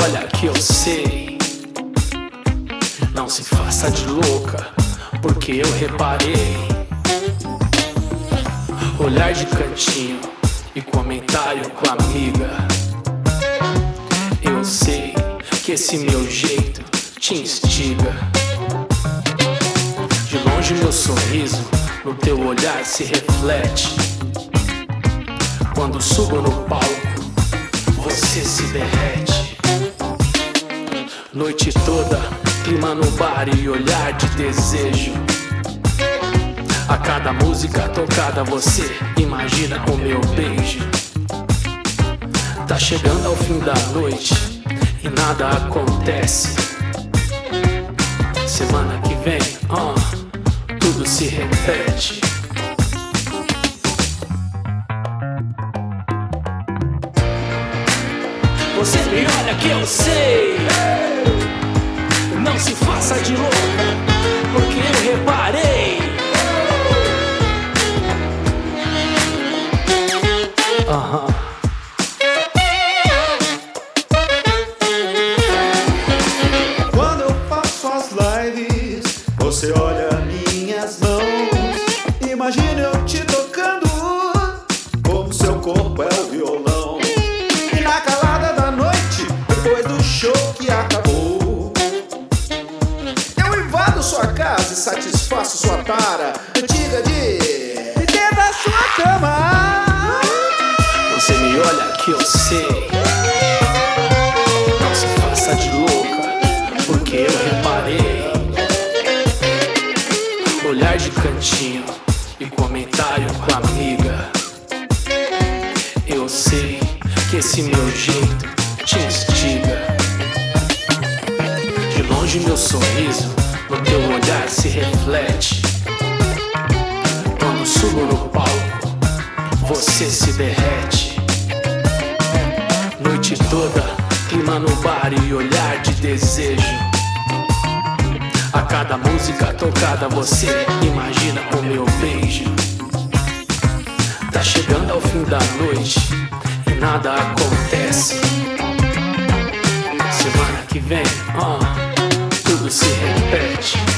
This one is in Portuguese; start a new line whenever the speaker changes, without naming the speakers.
olha que eu sei. Não se faça de louca, porque eu reparei. Olhar de cantinho e comentário com a amiga. Eu sei que esse meu jeito te instiga. De longe meu sorriso no teu olhar se reflete. Quando subo no palco, você se derrete. Noite toda, clima no bar e olhar de desejo. A cada música tocada você imagina o meu beijo. Tá chegando ao fim da noite e nada acontece. Semana que vem, tudo se repete. Você me olha que eu sei. Não se faça de louca, porque eu reparei.
Quando eu faço as lives, você olha minhas mãos. Imagina eu te tocando, como seu corpo é o violão. E na calada da noite, depois do show que acabou, eu invado sua casa e satisfaço sua tara antiga de dentro da sua cama.
Você me olha que eu sei. Não se faça de louca, porque eu reparei. Olhar de cantinho e comentário com a amiga. Eu sei que esse meu jeito te instiga. De longe meu sorriso no teu olhar se reflete. Quando subo no palco, você se derrete. Noite toda, clima no bar e olhar de desejo. A cada música tocada você imagina o meu beijo. Tá chegando ao fim da noite e nada acontece. Semana que vem, tudo se repete.